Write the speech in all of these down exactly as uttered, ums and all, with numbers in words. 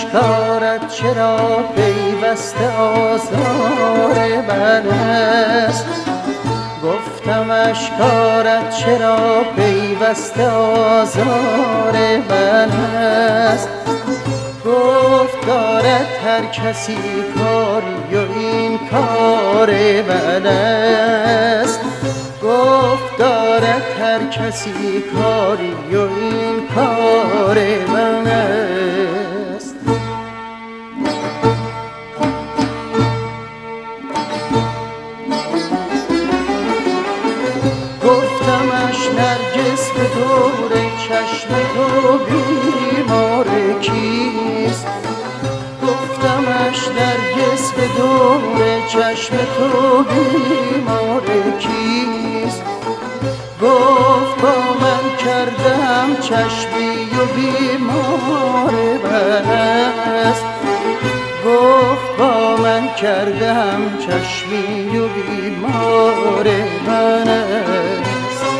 اشکارت چرا پیوسته آزار من است. گفتم اشکارت چرا پیوسته آزار من است. گفت دارد هر کسی کاری و این کار من است. گفت دارد هر کسی کاری و این کار من است. گفتمش نرگس به دور چشم تو بیمار کیست. گفتمش نرگس به دور چشم تو بیمار کیست. گفت با من کردم چشمی و بیمار من است. گفت با من کردم چشمی و بیمار من است.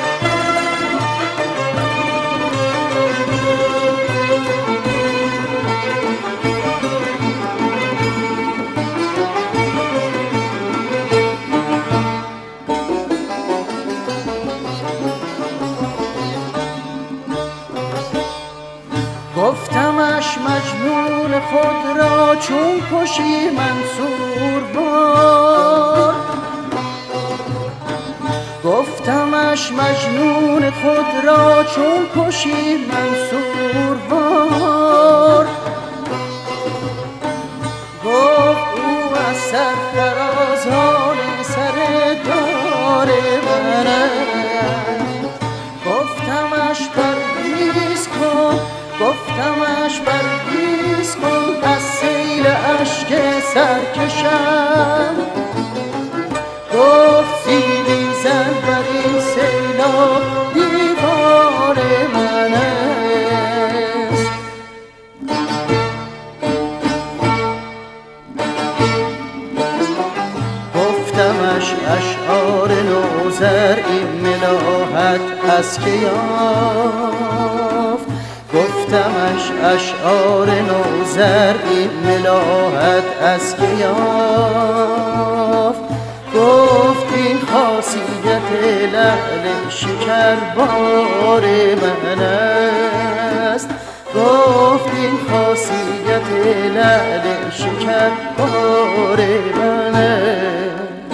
گفتمش مجنون خود را چون کشی منصور وار. گفتمش مجنون خود را چون کشی منصور وار. گفت او از سرفرازان سر دار من است. گفتمش پرهیز کن، گفتمش پرهیز کن از سیل اشک سرکشم. گفت سیلی زن بر این سیلاب دیوار من است. گفتمش اشعار نوذر این ملاحت از که یافت. گفتمش اشعار نوذر این ملاحت از که یافت. گفت این خاصیت لعل شکربار من است. گفت این خاصیت لعل شکربار من است.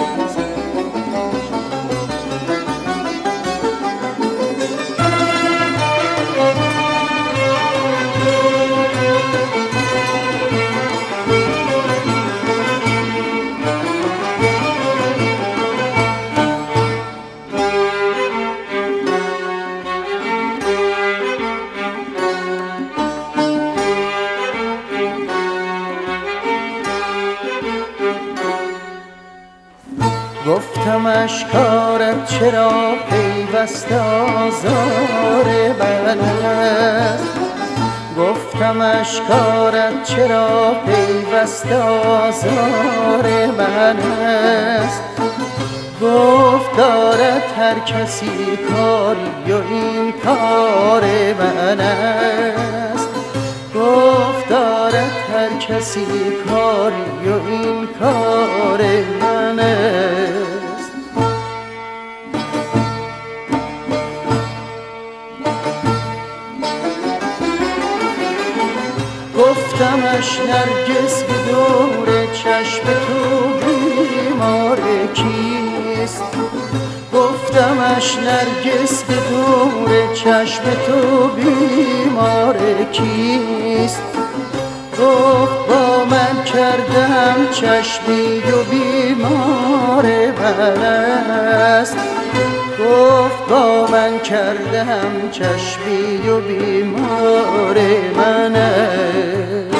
گفتم اشکارت چرا پیوسته آزار من است. گفتم اشکارت چرا پیوسته آزار من است. گفت دارد هر کسی کاری و این کار من است. گفت دارد هر کسی کاری و این کار من است. گفتمش نرگس به دور چشم تو بیمار کیست. گفتمش نرگس به دور چشم تو بیمار کیست. گفت با من کردم چشمی و بیمار من است. گفت با من کردم چشمی و بیمار من است.